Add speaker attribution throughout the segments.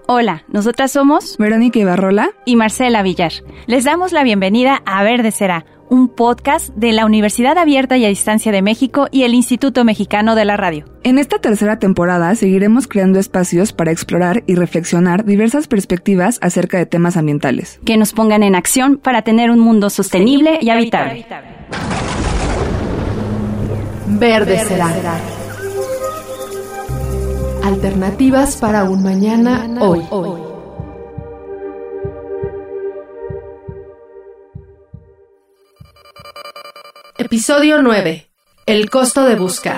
Speaker 1: Hola, nosotras somos
Speaker 2: Verónica Ibarrola
Speaker 1: y Marcela Villar. Les damos la bienvenida a Verde Será, un podcast de la Universidad Abierta y a Distancia de México y el Instituto Mexicano de la Radio.
Speaker 2: En esta tercera temporada seguiremos creando espacios para explorar y reflexionar diversas perspectivas acerca de temas ambientales.
Speaker 1: Que nos pongan en acción para tener un mundo sostenible y habitable.
Speaker 3: Verde Será. Alternativas para un mañana hoy. Episodio 9. El costo de buscar.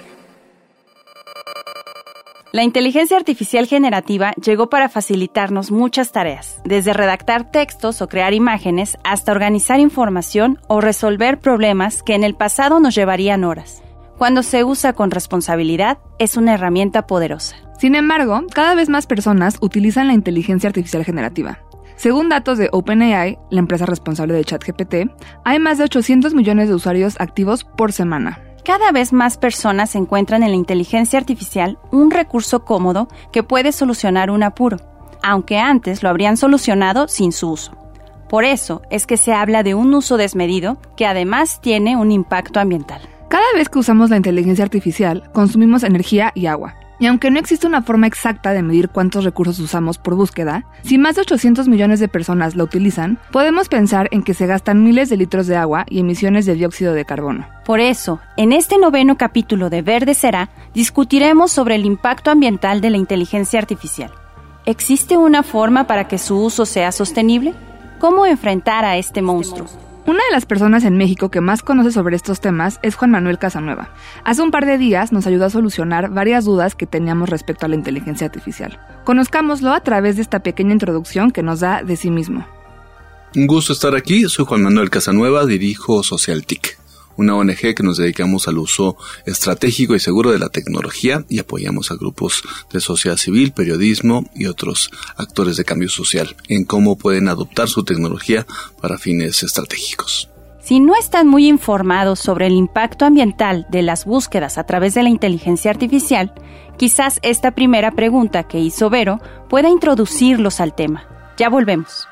Speaker 1: La inteligencia artificial generativa llegó para facilitarnos muchas tareas, desde redactar textos o crear imágenes hasta organizar información o resolver problemas que en el pasado nos llevarían horas. Cuando se usa con responsabilidad, es una herramienta poderosa.
Speaker 2: Sin embargo, cada vez más personas utilizan la inteligencia artificial generativa. Según datos de OpenAI, la empresa responsable de ChatGPT, hay más de 800 millones de usuarios activos por semana.
Speaker 1: Cada vez más personas encuentran en la inteligencia artificial un recurso cómodo que puede solucionar un apuro, aunque antes lo habrían solucionado sin su uso. Por eso es que se habla de un uso desmedido que además tiene un impacto ambiental.
Speaker 2: Cada vez que usamos la inteligencia artificial, consumimos energía y agua. Y aunque no existe una forma exacta de medir cuántos recursos usamos por búsqueda, si más de 800 millones de personas la utilizan, podemos pensar en que se gastan miles de litros de agua y emisiones de dióxido de carbono.
Speaker 1: Por eso, en este 9º capítulo de Verde Será, discutiremos sobre el impacto ambiental de la inteligencia artificial. ¿Existe una forma para que su uso sea sostenible? ¿Cómo enfrentar a este monstruo?
Speaker 2: Una de las personas en México que más conoce sobre estos temas es Juan Manuel Casanueva. Hace un par de días nos ayudó a solucionar varias dudas que teníamos respecto a la inteligencia artificial. Conozcámoslo a través de esta pequeña introducción que nos da de sí mismo.
Speaker 4: Un gusto estar aquí, soy Juan Manuel Casanueva, dirijo SocialTIC, una ONG que nos dedicamos al uso estratégico y seguro de la tecnología y apoyamos a grupos de sociedad civil, periodismo y otros actores de cambio social en cómo pueden adoptar su tecnología para fines estratégicos.
Speaker 1: Si no están muy informados sobre el impacto ambiental de las búsquedas a través de la inteligencia artificial, quizás esta primera pregunta que hizo Vero pueda introducirlos al tema. Ya volvemos.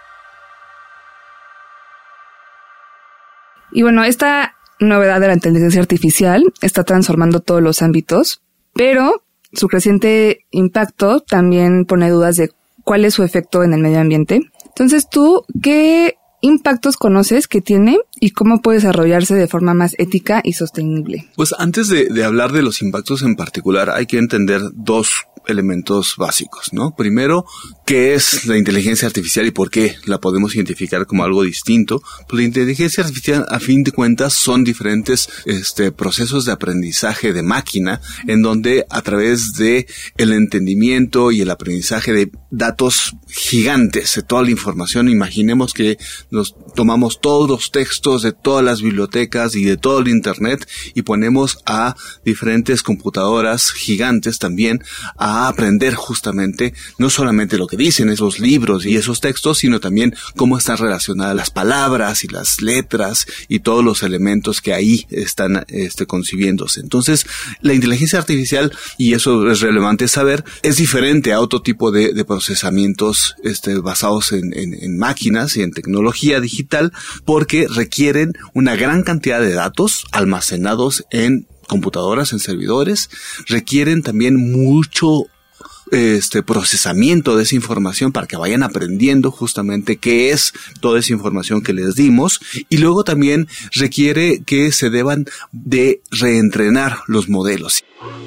Speaker 2: Y bueno, esta novedad de la inteligencia artificial está transformando todos los ámbitos, pero su creciente impacto también pone dudas de cuál es su efecto en el medio ambiente. Entonces, ¿tú qué impactos conoces que tiene y cómo puede desarrollarse de forma más ética y sostenible?
Speaker 4: Pues antes de hablar de los impactos en particular, hay que entender dos elementos básicos, ¿no? Primero, ¿qué es la inteligencia artificial y por qué la podemos identificar como algo distinto? Pues la inteligencia artificial, a fin de cuentas, son diferentes procesos de aprendizaje de máquina, en donde a través de el entendimiento y el aprendizaje de datos gigantes, de toda la información, imaginemos que nos tomamos todos los textos de todas las bibliotecas y de todo el internet y ponemos a diferentes computadoras gigantes también a aprender justamente no solamente lo que dicen esos libros y esos textos, sino también cómo están relacionadas las palabras y las letras y todos los elementos que ahí están concibiéndose. Entonces, la inteligencia artificial, y eso es relevante saber, es diferente a otro tipo de procesamientos basados en máquinas y en tecnología digital, porque requieren una gran cantidad de datos almacenados en computadoras, en servidores, requieren también mucho procesamiento de esa información para que vayan aprendiendo justamente qué es toda esa información que les dimos, y luego también requiere que se deban de reentrenar los modelos.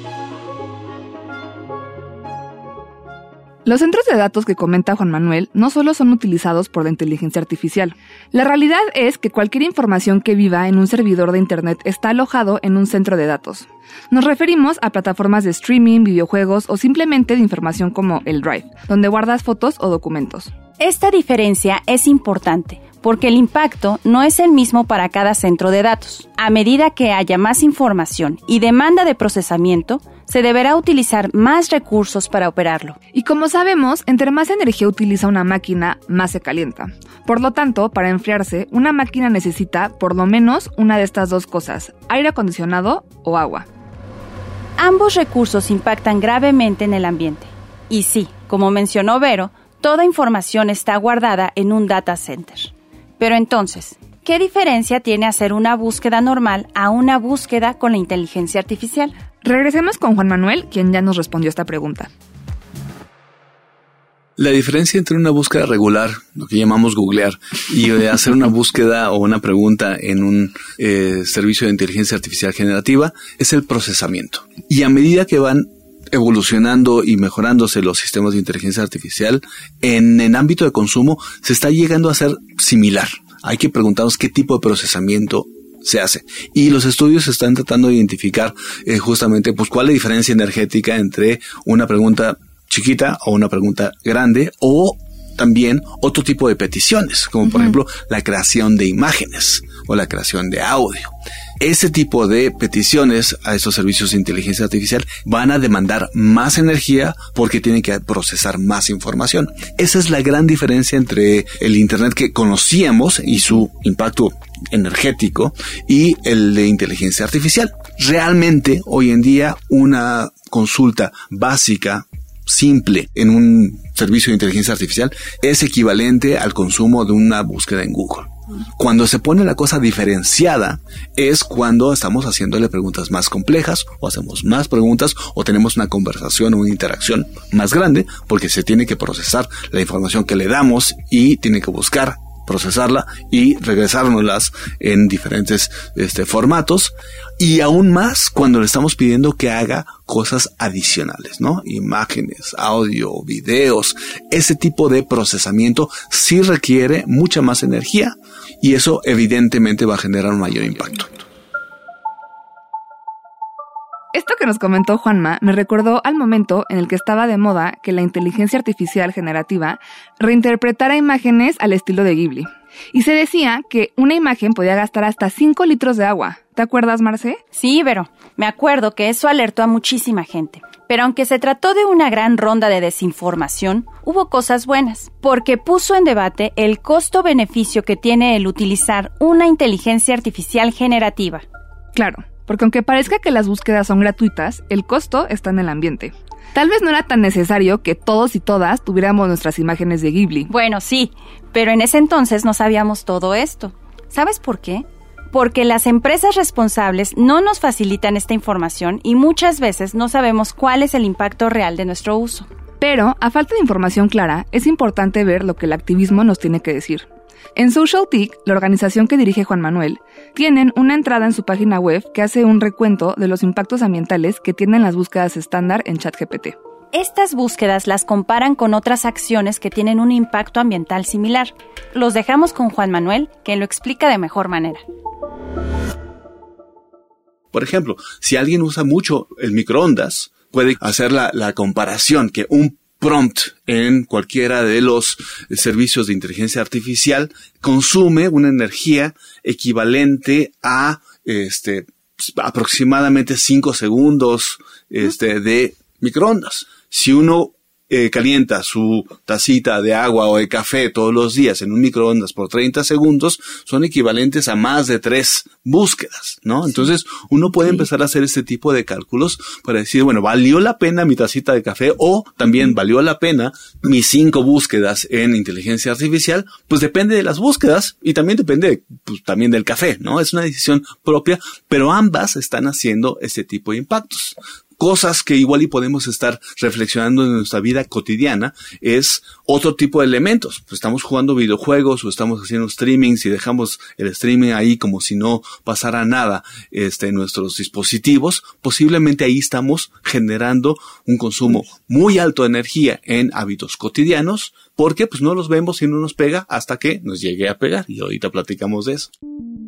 Speaker 2: Los centros de datos que comenta Juan Manuel no solo son utilizados por la inteligencia artificial. La realidad es que cualquier información que viva en un servidor de internet está alojado en un centro de datos. Nos referimos a plataformas de streaming, videojuegos o simplemente de información como el Drive, donde guardas fotos o documentos.
Speaker 1: Esta diferencia es importante porque el impacto no es el mismo para cada centro de datos. A medida que haya más información y demanda de procesamiento, se deberá utilizar más recursos para operarlo.
Speaker 2: Y como sabemos, entre más energía utiliza una máquina, más se calienta. Por lo tanto, para enfriarse, una máquina necesita por lo menos una de estas dos cosas: aire acondicionado o agua.
Speaker 1: Ambos recursos impactan gravemente en el ambiente. Y sí, como mencionó Vero, toda información está guardada en un data center. Pero entonces, ¿qué diferencia tiene hacer una búsqueda normal a una búsqueda con la inteligencia artificial?
Speaker 2: Regresemos con Juan Manuel, quien ya nos respondió esta pregunta.
Speaker 4: La diferencia entre una búsqueda regular, lo que llamamos googlear, y hacer una búsqueda o una pregunta en un servicio de inteligencia artificial generativa es el procesamiento. Y a medida que van evolucionando y mejorándose los sistemas de inteligencia artificial, en el ámbito de consumo se está llegando a ser similar. Hay que preguntarnos qué tipo de procesamiento se hace. Y los estudios están tratando de identificar justamente pues cuál es la diferencia energética entre una pregunta chiquita o una pregunta grande, o también otro tipo de peticiones, como por ejemplo la creación de imágenes o la creación de audio. Ese tipo de peticiones a estos servicios de inteligencia artificial van a demandar más energía porque tienen que procesar más información. Esa es la gran diferencia entre el Internet que conocíamos y su impacto energético y el de inteligencia artificial. Realmente, hoy en día, una consulta básica simple en un servicio de inteligencia artificial es equivalente al consumo de una búsqueda en Google. Cuando se pone la cosa diferenciada es cuando estamos haciéndole preguntas más complejas o hacemos más preguntas o tenemos una conversación o una interacción más grande porque se tiene que procesar la información que le damos y tiene que buscar procesarla y regresárnoslas en diferentes formatos, y aún más cuando le estamos pidiendo que haga cosas adicionales, ¿no? Imágenes, audio, videos. Ese tipo de procesamiento sí requiere mucha más energía y eso evidentemente va a generar un mayor impacto.
Speaker 2: Esto que nos comentó Juanma me recordó al momento en el que estaba de moda que la inteligencia artificial generativa reinterpretara imágenes al estilo de Ghibli. Y se decía que una imagen podía gastar hasta 5 litros de agua. ¿Te acuerdas, Marce?
Speaker 1: Sí, Vero. Me acuerdo que eso alertó a muchísima gente. Pero aunque se trató de una gran ronda de desinformación, hubo cosas buenas, porque puso en debate el costo-beneficio que tiene el utilizar una inteligencia artificial generativa.
Speaker 2: Claro. Porque aunque parezca que las búsquedas son gratuitas, el costo está en el ambiente. Tal vez no era tan necesario que todos y todas tuviéramos nuestras imágenes de Ghibli.
Speaker 1: Bueno, sí, pero en ese entonces no sabíamos todo esto. ¿Sabes por qué? Porque las empresas responsables no nos facilitan esta información y muchas veces no sabemos cuál es el impacto real de nuestro uso.
Speaker 2: Pero, a falta de información clara, es importante ver lo que el activismo nos tiene que decir. En SocialTIC, la organización que dirige Juan Manuel, tienen una entrada en su página web que hace un recuento de los impactos ambientales que tienen las búsquedas estándar en ChatGPT.
Speaker 1: Estas búsquedas las comparan con otras acciones que tienen un impacto ambiental similar. Los dejamos con Juan Manuel, que lo explica de mejor manera.
Speaker 4: Por ejemplo, si alguien usa mucho el microondas, puede hacer la comparación que un prompt en cualquiera de los servicios de inteligencia artificial consume una energía equivalente a aproximadamente 5 segundos de microondas. Si uno calienta su tacita de agua o de café todos los días en un microondas por 30 segundos, son equivalentes a más de 3 búsquedas, ¿no? Entonces, uno puede empezar a hacer este tipo de cálculos para decir, bueno, ¿valió la pena mi tacita de café? O también, ¿valió la pena mis 5 búsquedas en inteligencia artificial? Pues depende de las búsquedas y también depende también del café, ¿no? Es una decisión propia, pero ambas están haciendo este tipo de impactos. Cosas que igual y podemos estar reflexionando en nuestra vida cotidiana es otro tipo de elementos. Pues estamos jugando videojuegos o estamos haciendo streamings y dejamos el streaming ahí como si no pasara nada en nuestros dispositivos. Posiblemente ahí estamos generando un consumo muy alto de energía en hábitos cotidianos porque pues no los vemos y no nos pega hasta que nos llegue a pegar. Y ahorita platicamos de eso.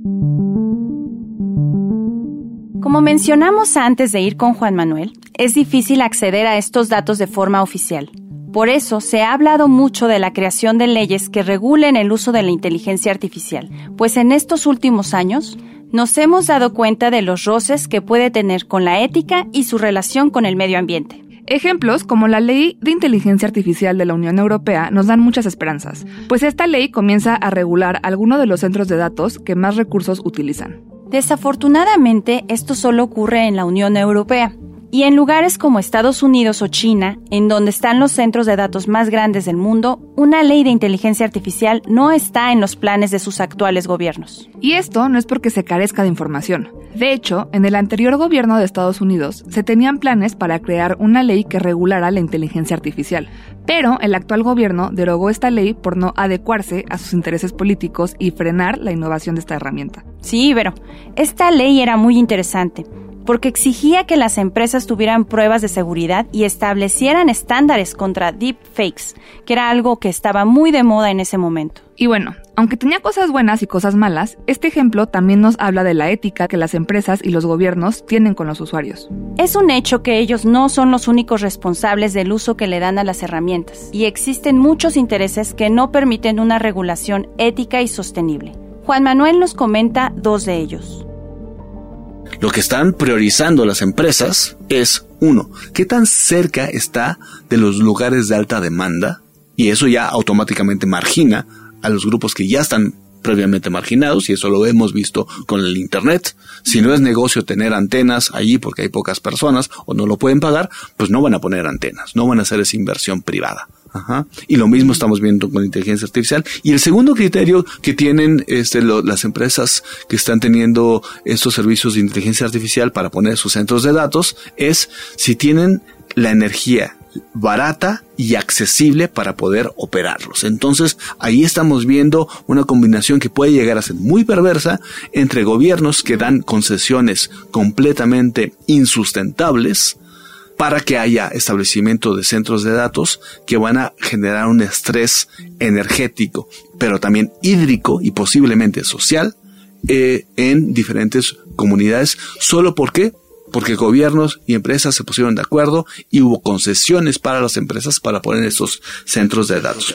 Speaker 1: Como mencionamos antes de ir con Juan Manuel, es difícil acceder a estos datos de forma oficial. Por eso se ha hablado mucho de la creación de leyes que regulen el uso de la inteligencia artificial, pues en estos últimos años nos hemos dado cuenta de los roces que puede tener con la ética y su relación con el medio ambiente.
Speaker 2: Ejemplos como la Ley de Inteligencia Artificial de la Unión Europea nos dan muchas esperanzas, pues esta ley comienza a regular algunos de los centros de datos que más recursos utilizan.
Speaker 1: Desafortunadamente, esto solo ocurre en la Unión Europea. Y en lugares como Estados Unidos o China, en donde están los centros de datos más grandes del mundo, una ley de inteligencia artificial no está en los planes de sus actuales gobiernos.
Speaker 2: Y esto no es porque se carezca de información. De hecho, en el anterior gobierno de Estados Unidos se tenían planes para crear una ley que regulara la inteligencia artificial. Pero el actual gobierno derogó esta ley por no adecuarse a sus intereses políticos y frenar la innovación de esta herramienta.
Speaker 1: Sí, pero esta ley era muy interesante, porque exigía que las empresas tuvieran pruebas de seguridad y establecieran estándares contra deepfakes, que era algo que estaba muy de moda en ese momento.
Speaker 2: Y bueno, aunque tenía cosas buenas y cosas malas, este ejemplo también nos habla de la ética que las empresas y los gobiernos tienen con los usuarios.
Speaker 1: Es un hecho que ellos no son los únicos responsables del uso que le dan a las herramientas, y existen muchos intereses que no permiten una regulación ética y sostenible. Juan Manuel nos comenta 2 de ellos.
Speaker 4: Lo que están priorizando las empresas es, 1, ¿qué tan cerca está de los lugares de alta demanda? Y eso ya automáticamente margina a los grupos que ya están previamente marginados, y eso lo hemos visto con el Internet. Si no es negocio tener antenas allí porque hay pocas personas o no lo pueden pagar, pues no van a poner antenas, no van a hacer esa inversión privada. Ajá. Y lo mismo estamos viendo con la inteligencia artificial. Y el segundo criterio que tienen las empresas que están teniendo estos servicios de inteligencia artificial para poner sus centros de datos es si tienen la energía barata y accesible para poder operarlos. Entonces, ahí estamos viendo una combinación que puede llegar a ser muy perversa entre gobiernos que dan concesiones completamente insustentables para que haya establecimiento de centros de datos que van a generar un estrés energético, pero también hídrico y posiblemente social en diferentes comunidades. ¿Solo por qué? Porque gobiernos y empresas se pusieron de acuerdo y hubo concesiones para las empresas para poner estos centros de datos.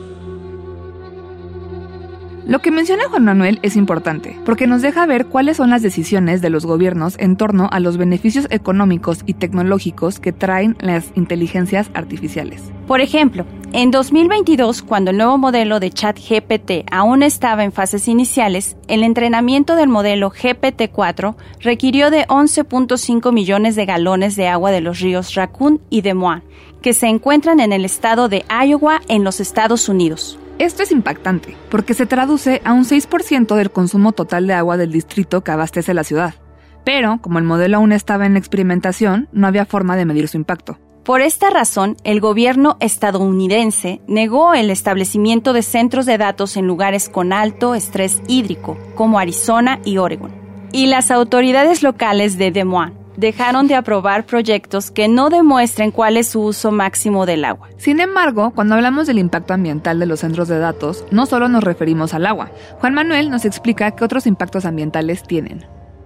Speaker 2: Lo que menciona Juan Manuel es importante, porque nos deja ver cuáles son las decisiones de los gobiernos en torno a los beneficios económicos y tecnológicos que traen las inteligencias artificiales.
Speaker 1: Por ejemplo, en 2022, cuando el nuevo modelo de ChatGPT aún estaba en fases iniciales, el entrenamiento del modelo GPT-4 requirió de 11.5 millones de galones de agua de los ríos Raccoon y Des Moines, que se encuentran en el estado de Iowa, en los Estados Unidos.
Speaker 2: Esto es impactante, porque se traduce a un 6% del consumo total de agua del distrito que abastece la ciudad. Pero, como el modelo aún estaba en experimentación, no había forma de medir su impacto.
Speaker 1: Por esta razón, el gobierno estadounidense negó el establecimiento de centros de datos en lugares con alto estrés hídrico, como Arizona y Oregon. Y las autoridades locales de Des Moines dejaron de aprobar proyectos que no demuestren cuál es su uso máximo del agua.
Speaker 2: Sin embargo, cuando hablamos del impacto ambiental de los centros de datos, no solo nos referimos al agua. Juan Manuel nos explica qué otros impactos ambientales tienen.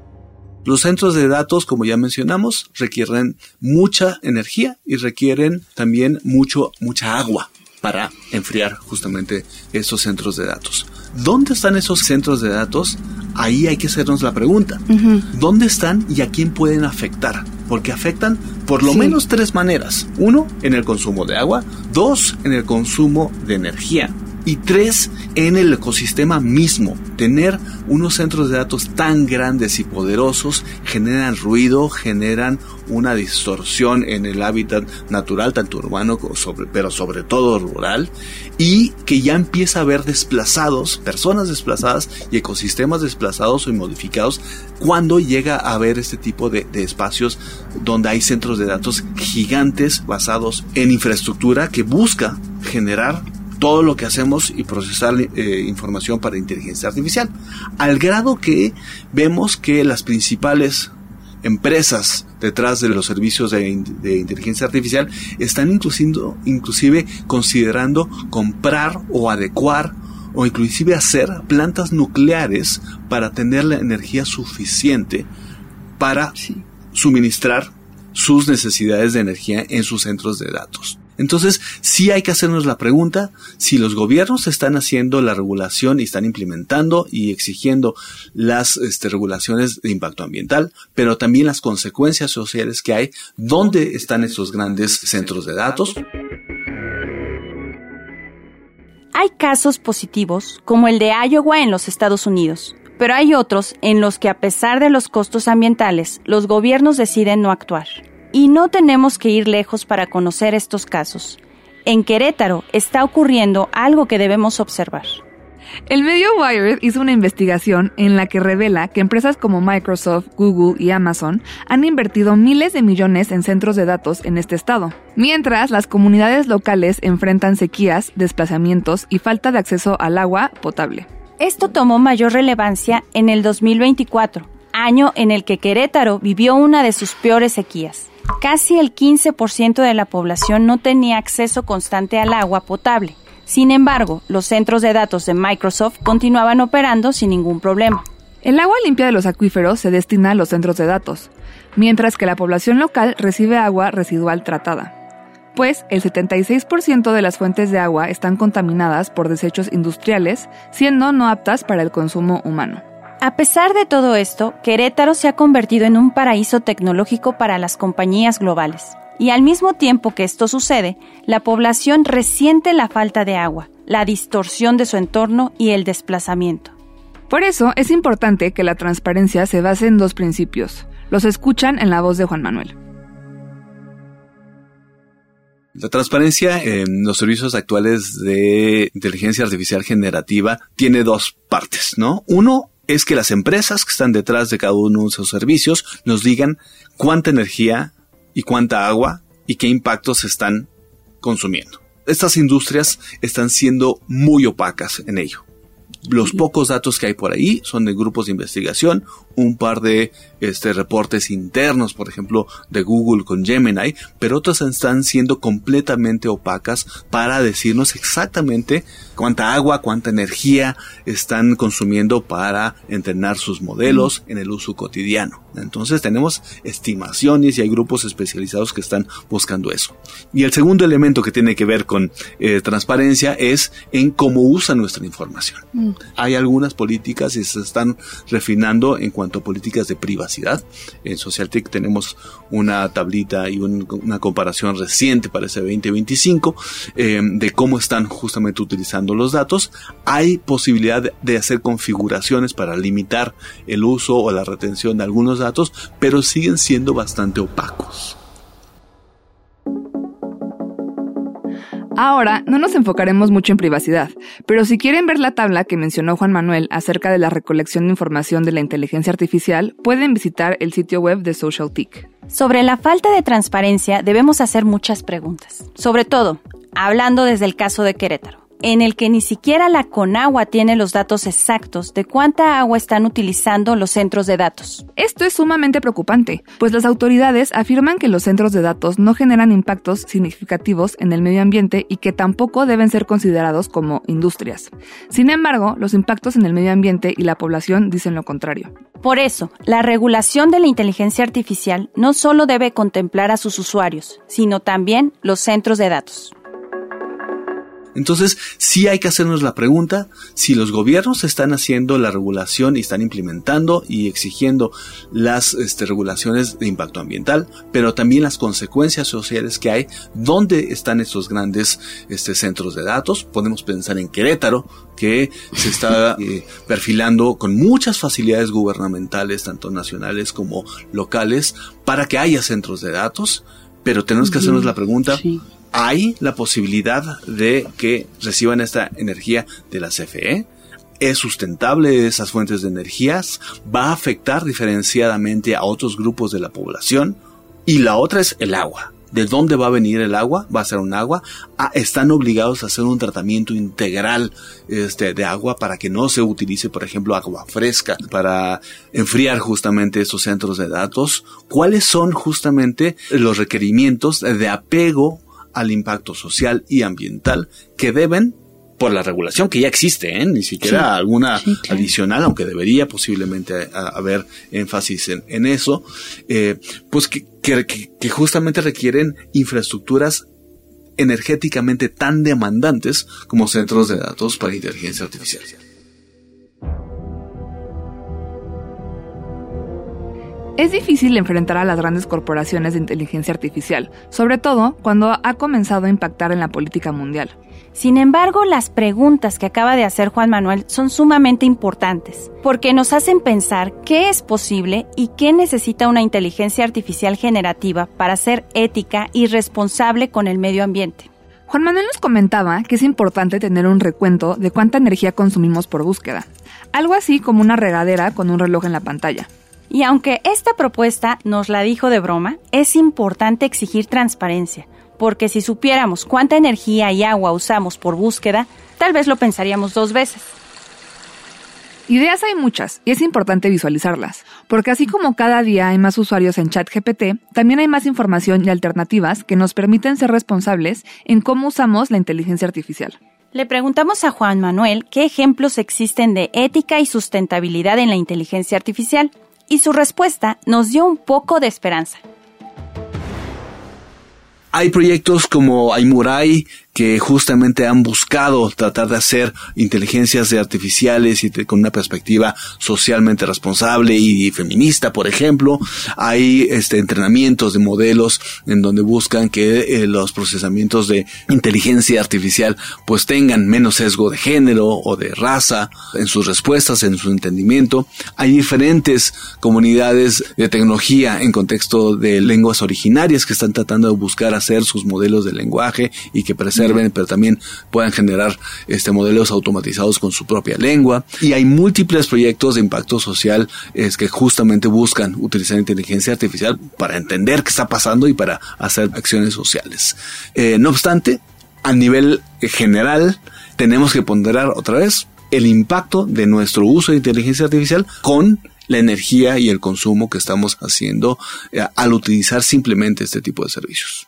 Speaker 4: Los centros de datos, como ya mencionamos, requieren mucha energía y requieren también mucha agua para enfriar justamente esos centros de datos. ¿Dónde están esos centros de datos? Ahí hay que hacernos la pregunta. ¿Dónde están y a quién pueden afectar? Porque afectan por lo menos 3 maneras. 1, en el consumo de agua. 2, en el consumo de energía. Y 3, en el ecosistema mismo. Tener unos centros de datos tan grandes y poderosos generan ruido, generan una distorsión en el hábitat natural, tanto urbano pero sobre todo rural, y que ya empieza a haber personas desplazadas y ecosistemas desplazados y modificados cuando llega a haber este tipo de espacios donde hay centros de datos gigantes basados en infraestructura que busca generar todo lo que hacemos y procesar información para inteligencia artificial, al grado que vemos que las principales empresas detrás de los servicios de inteligencia artificial están inclusive considerando comprar o adecuar o inclusive hacer plantas nucleares para tener la energía suficiente para suministrar sus necesidades de energía en sus centros de datos. Entonces, sí hay que hacernos la pregunta si los gobiernos están haciendo la regulación y están implementando y exigiendo las regulaciones de impacto ambiental, pero también las consecuencias sociales que hay, dónde están esos grandes centros de datos.
Speaker 1: Hay casos positivos, como el de Iowa en los Estados Unidos, pero hay otros en los que, a pesar de los costos ambientales, los gobiernos deciden no actuar. Y no tenemos que ir lejos para conocer estos casos. En Querétaro está ocurriendo algo que debemos observar.
Speaker 2: El medio Wired hizo una investigación en la que revela que empresas como Microsoft, Google y Amazon han invertido miles de millones en centros de datos en este estado, mientras las comunidades locales enfrentan sequías, desplazamientos y falta de acceso al agua potable.
Speaker 1: Esto tomó mayor relevancia en el 2024, año en el que Querétaro vivió una de sus peores sequías. Casi el 15% de la población no tenía acceso constante al agua potable. Sin embargo, los centros de datos de Microsoft continuaban operando sin ningún problema.
Speaker 2: El agua limpia de los acuíferos se destina a los centros de datos, mientras que la población local recibe agua residual tratada. Pues el 76% de las fuentes de agua están contaminadas por desechos industriales, siendo no aptas para el consumo humano.
Speaker 1: A pesar de todo esto, Querétaro se ha convertido en un paraíso tecnológico para las compañías globales. Y al mismo tiempo que esto sucede, la población resiente la falta de agua, la distorsión de su entorno y el desplazamiento.
Speaker 2: Por eso es importante que la transparencia se base en 2 principios. Los escuchan en la voz de Juan Manuel.
Speaker 4: La transparencia en los servicios actuales de inteligencia artificial generativa tiene 2 partes, ¿no? Uno es que las empresas que están detrás de cada uno de esos servicios nos digan cuánta energía y cuánta agua y qué impactos están consumiendo. Estas industrias están siendo muy opacas en ello. Los pocos datos que hay por ahí son de grupos de investigación, un par de reportes internos, por ejemplo, de Google con Gemini, pero otras están siendo completamente opacas para decirnos exactamente cuánta agua, cuánta energía están consumiendo para entrenar sus modelos en el uso cotidiano. Entonces tenemos estimaciones y hay grupos especializados que están buscando eso. Y el segundo elemento que tiene que ver con transparencia es en cómo usan nuestra información. Hay algunas políticas y se están refinando en cuanto a políticas de privacidad. En Socialtech tenemos una tablita y una comparación reciente para ese 2025 de cómo están justamente utilizando los datos. Hay posibilidad de hacer configuraciones para limitar el uso o la retención de algunos datos, pero siguen siendo bastante opacos.
Speaker 2: Ahora, no nos enfocaremos mucho en privacidad, pero si quieren ver la tabla que mencionó Juan Manuel acerca de la recolección de información de la inteligencia artificial, pueden visitar el sitio web de Socialtech.
Speaker 1: Sobre la falta de transparencia debemos hacer muchas preguntas, sobre todo, hablando desde el caso de Querétaro, en el que ni siquiera la Conagua tiene los datos exactos de cuánta agua están utilizando los centros de datos.
Speaker 2: Esto es sumamente preocupante, pues las autoridades afirman que los centros de datos no generan impactos significativos en el medio ambiente y que tampoco deben ser considerados como industrias. Sin embargo, los impactos en el medio ambiente y la población dicen lo contrario.
Speaker 1: Por eso, la regulación de la inteligencia artificial no solo debe contemplar a sus usuarios, sino también los centros de datos.
Speaker 4: Entonces, sí hay que hacernos la pregunta si los gobiernos están haciendo la regulación y están implementando y exigiendo las regulaciones de impacto ambiental, pero también las consecuencias sociales que hay, dónde están estos grandes centros de datos. Podemos pensar en Querétaro, que se está perfilando con muchas facilidades gubernamentales, tanto nacionales como locales, para que haya centros de datos, pero tenemos que hacernos la pregunta. Sí. ¿Hay la posibilidad de que reciban esta energía de la CFE? ¿Es sustentable esas fuentes de energías? ¿Va a afectar diferenciadamente a otros grupos de la población? Y la otra es el agua. ¿De dónde va a venir el agua? ¿Va a ser un agua? ¿Están obligados a hacer un tratamiento integral de agua para que no se utilice, por ejemplo, agua fresca para enfriar justamente esos centros de datos? ¿Cuáles son justamente los requerimientos de apego al impacto social y ambiental que deben, por la regulación que ya existe, ni siquiera alguna adicional, aunque debería posiblemente haber énfasis en eso, pues que justamente requieren infraestructuras energéticamente tan demandantes como centros de datos para inteligencia artificial.
Speaker 2: Es difícil enfrentar a las grandes corporaciones de inteligencia artificial, sobre todo cuando ha comenzado a impactar en la política mundial.
Speaker 1: Sin embargo, las preguntas que acaba de hacer Juan Manuel son sumamente importantes, porque nos hacen pensar qué es posible y qué necesita una inteligencia artificial generativa para ser ética y responsable con el medio ambiente.
Speaker 2: Juan Manuel nos comentaba que es importante tener un recuento de cuánta energía consumimos por búsqueda, algo así como una regadera con un reloj en la pantalla.
Speaker 1: Y aunque esta propuesta nos la dijo de broma, es importante exigir transparencia, porque si supiéramos cuánta energía y agua usamos por búsqueda, tal vez lo pensaríamos 2 veces.
Speaker 2: Ideas hay muchas y es importante visualizarlas, porque así como cada día hay más usuarios en ChatGPT, también hay más información y alternativas que nos permiten ser responsables en cómo usamos la inteligencia artificial.
Speaker 1: Le preguntamos a Juan Manuel qué ejemplos existen de ética y sustentabilidad en la inteligencia artificial, y su respuesta nos dio un poco de esperanza.
Speaker 4: Hay proyectos como Aimurai que justamente han buscado tratar de hacer inteligencias artificiales y con una perspectiva socialmente responsable y feminista, por ejemplo. Hay entrenamientos de modelos en donde buscan que los procesamientos de inteligencia artificial pues tengan menos sesgo de género o de raza en sus respuestas, en su entendimiento. Hay diferentes comunidades de tecnología en contexto de lenguas originarias que están tratando de buscar hacer sus modelos de lenguaje y que preserven, pero también puedan generar modelos automatizados con su propia lengua. Y hay múltiples proyectos de impacto social que justamente buscan utilizar inteligencia artificial para entender qué está pasando y para hacer acciones sociales. No obstante, a nivel general, tenemos que ponderar otra vez el impacto de nuestro uso de inteligencia artificial con la energía y el consumo que estamos haciendo al utilizar simplemente este tipo de servicios.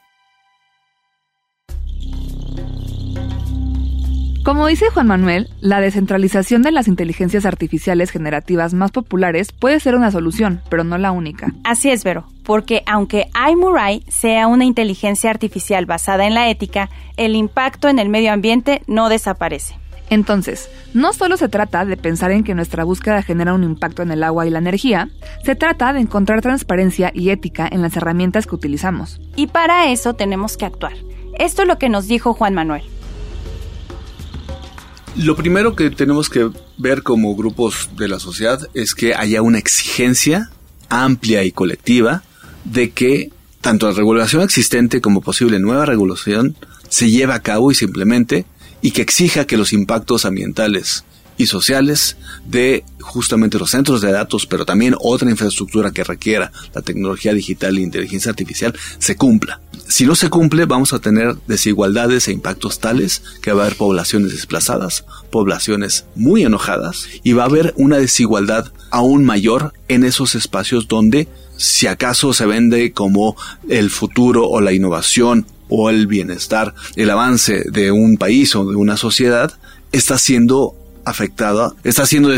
Speaker 2: Como dice Juan Manuel, la descentralización de las inteligencias artificiales generativas más populares puede ser una solución, pero no la única.
Speaker 1: Así es, Vero, porque aunque Aimurai sea una inteligencia artificial basada en la ética, el impacto en el medio ambiente no desaparece.
Speaker 2: Entonces, no solo se trata de pensar en que nuestra búsqueda genera un impacto en el agua y la energía, se trata de encontrar transparencia y ética en las herramientas que utilizamos.
Speaker 1: Y para eso tenemos que actuar. Esto es lo que nos dijo Juan Manuel.
Speaker 4: Lo primero que tenemos que ver como grupos de la sociedad es que haya una exigencia amplia y colectiva de que tanto la regulación existente como posible nueva regulación se lleve a cabo y se implemente, y que exija que los impactos ambientales y sociales de justamente los centros de datos, pero también otra infraestructura que requiera la tecnología digital e inteligencia artificial, se cumpla. Si no se cumple, vamos a tener desigualdades e impactos tales que va a haber poblaciones desplazadas, poblaciones muy enojadas, y va a haber una desigualdad aún mayor en esos espacios donde, si acaso se vende como el futuro o la innovación o el bienestar, el avance de un país o de una sociedad, está siendo afectada, está siendo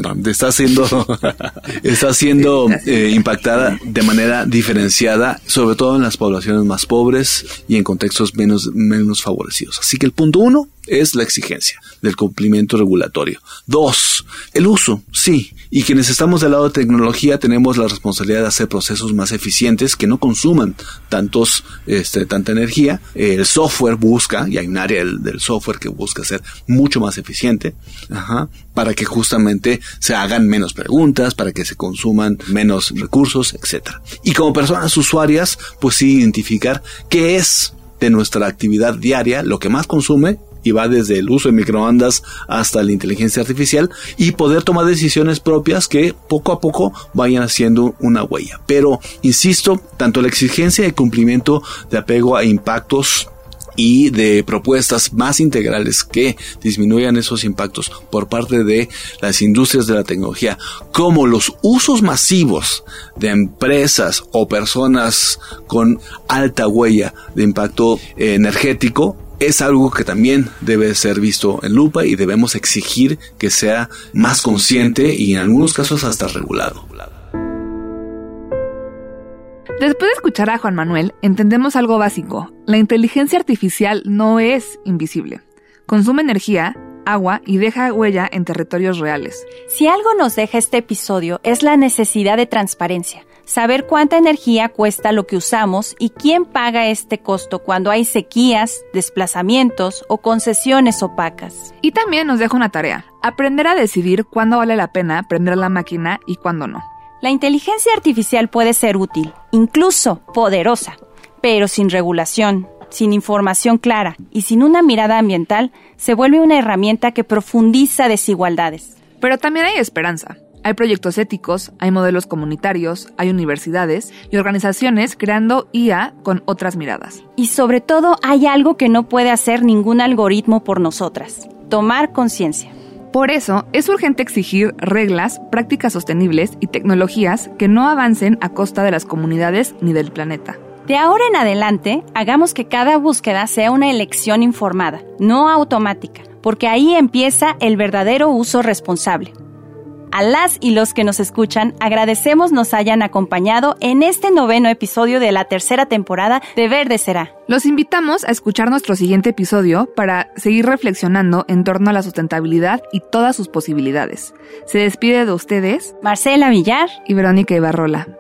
Speaker 4: impactada de manera diferenciada, sobre todo en las poblaciones más pobres y en contextos menos favorecidos. Así que el punto 1 es la exigencia del cumplimiento regulatorio. 2, el uso, sí. Y quienes estamos del lado de tecnología tenemos la responsabilidad de hacer procesos más eficientes que no consuman tanta energía. El software busca, y hay un área del software que busca ser mucho más eficiente, para que justamente se hagan menos preguntas, para que se consuman menos recursos, etcétera. Y como personas usuarias, pues sí identificar qué es de nuestra actividad diaria lo que más consume, y va desde el uso de microondas hasta la inteligencia artificial, y poder tomar decisiones propias que poco a poco vayan haciendo una huella. Pero, insisto, tanto la exigencia de cumplimiento de apego a impactos y de propuestas más integrales que disminuyan esos impactos por parte de las industrias de la tecnología, como los usos masivos de empresas o personas con alta huella de impacto energético, es algo que también debe ser visto en lupa y debemos exigir que sea más consciente y en algunos casos hasta regulado.
Speaker 2: Después de escuchar a Juan Manuel, entendemos algo básico. La inteligencia artificial no es invisible. Consume energía, agua y deja huella en territorios reales.
Speaker 1: Si algo nos deja este episodio es la necesidad de transparencia, saber cuánta energía cuesta lo que usamos y quién paga este costo cuando hay sequías, desplazamientos o concesiones opacas.
Speaker 2: Y también nos deja una tarea: aprender a decidir cuándo vale la pena prender la máquina y cuándo no.
Speaker 1: La inteligencia artificial puede ser útil, incluso poderosa, pero sin regulación, sin información clara y sin una mirada ambiental, se vuelve una herramienta que profundiza desigualdades.
Speaker 2: Pero también hay esperanza. Hay proyectos éticos, hay modelos comunitarios, hay universidades y organizaciones creando IA con otras miradas.
Speaker 1: Y sobre todo hay algo que no puede hacer ningún algoritmo por nosotras: tomar conciencia.
Speaker 2: Por eso es urgente exigir reglas, prácticas sostenibles y tecnologías que no avancen a costa de las comunidades ni del planeta.
Speaker 1: De ahora en adelante, hagamos que cada búsqueda sea una elección informada, no automática, porque ahí empieza el verdadero uso responsable. A las y los que nos escuchan, agradecemos nos hayan acompañado en este 9º episodio de la 3ª temporada de Verde Será.
Speaker 2: Los invitamos a escuchar nuestro siguiente episodio para seguir reflexionando en torno a la sustentabilidad y todas sus posibilidades. Se despide de ustedes
Speaker 1: Marcela Villar
Speaker 2: y Verónica Ibarrola.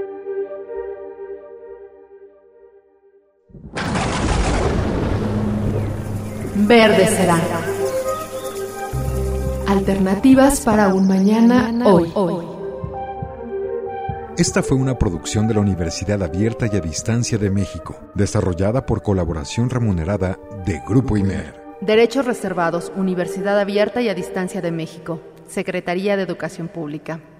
Speaker 3: Verde Será. Alternativas para un mañana hoy.
Speaker 5: Esta fue una producción de la Universidad Abierta y a Distancia de México, desarrollada por colaboración remunerada de Grupo Imer.
Speaker 3: Derechos reservados, Universidad Abierta y a Distancia de México, Secretaría de Educación Pública.